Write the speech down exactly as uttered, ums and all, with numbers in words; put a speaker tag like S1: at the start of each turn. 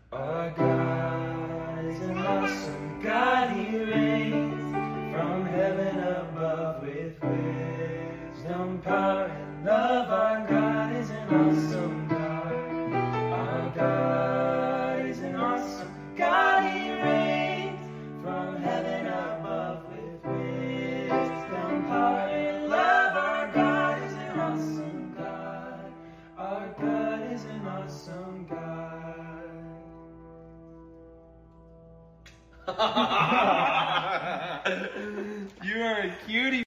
S1: Our God is an awesome God, He reigns from heaven above with wisdom, power, and love. Our God is an awesome God. Our God is an awesome God, He reigns from heaven above with wisdom, power, and love. Our God is an awesome God. Our God is an awesome God.
S2: You are a cutie.